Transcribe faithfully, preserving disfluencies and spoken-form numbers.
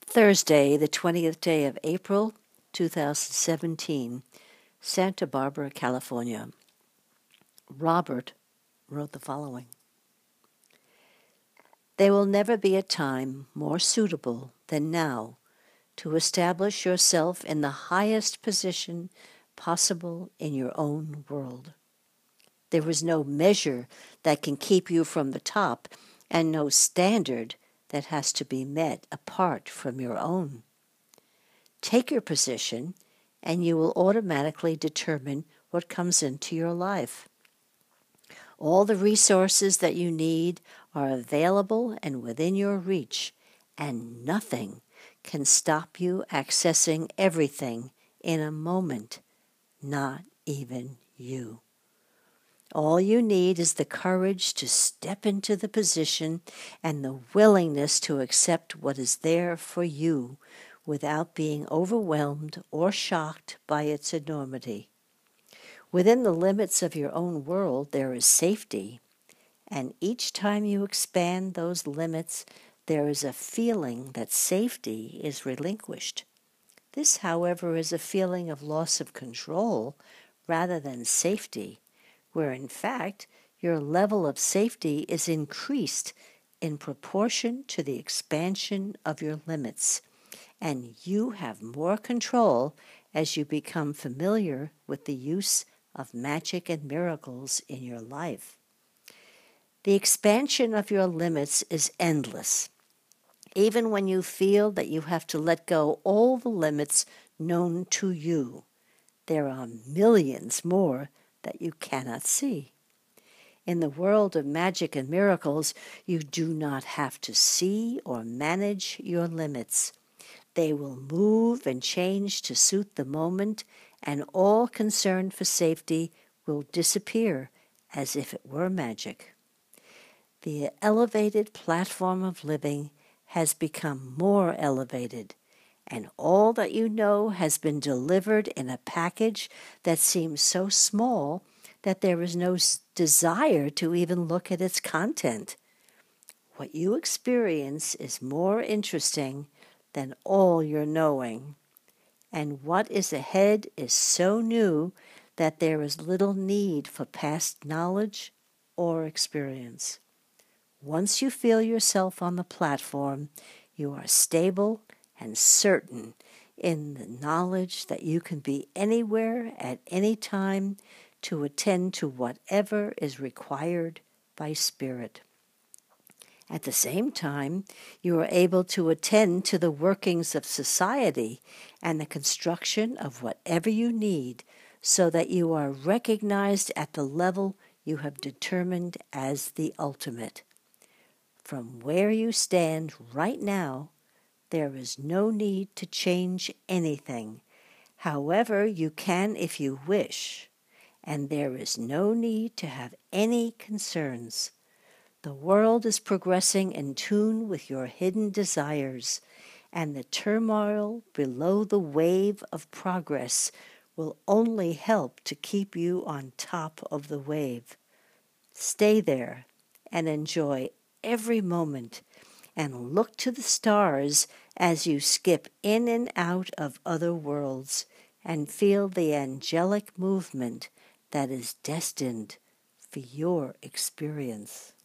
Thursday, the twentieth day of April, two thousand seventeen, Santa Barbara, California. Robert wrote the following. There will never be a time more suitable than now to establish yourself in the highest position possible in your own world. There is no measure that can keep you from the top, and no standard that has to be met apart from your own. Take your position, and you will automatically determine what comes into your life. All the resources that you need are available and within your reach, and nothing can stop you accessing everything in a moment, not even you. All you need is the courage to step into the position and the willingness to accept what is there for you without being overwhelmed or shocked by its enormity. Within the limits of your own world, there is safety, and each time you expand those limits, there is a feeling that safety is relinquished. This, however, is a feeling of loss of control rather than safety, where in fact your level of safety is increased in proportion to the expansion of your limits, and you have more control as you become familiar with the use of magic and miracles in your life. The expansion of your limits is endless, even when you feel that you have to let go all the limits known to you. There are millions more that you cannot see. In the world of magic and miracles, you do not have to see or manage your limits. They will move and change to suit the moment, and all concern for safety will disappear as if it were magic. The elevated platform of living has become more elevated, and all that you know has been delivered in a package that seems so small that there is no desire to even look at its content. What you experience is more interesting than all your knowing, and what is ahead is so new that there is little need for past knowledge or experience. Once you feel yourself on the platform, you are stable and certain in the knowledge that you can be anywhere at any time to attend to whatever is required by Spirit. At the same time, you are able to attend to the workings of society and the construction of whatever you need, so that you are recognized at the level you have determined as the ultimate. From where you stand right now, there is no need to change anything. However, you can if you wish, and there is no need to have any concerns. The world is progressing in tune with your hidden desires, and the turmoil below the wave of progress will only help to keep you on top of the wave. Stay there and enjoy every moment, and look to the stars as you skip in and out of other worlds and feel the angelic movement that is destined for your experience.